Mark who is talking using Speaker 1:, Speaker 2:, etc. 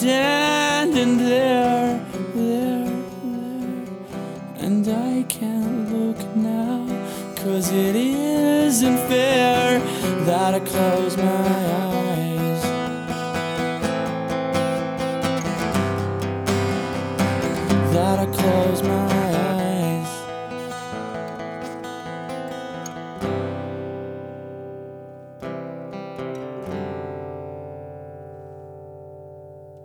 Speaker 1: standing there, and I can't look now, 'cause it isn't fair that I close my eyes.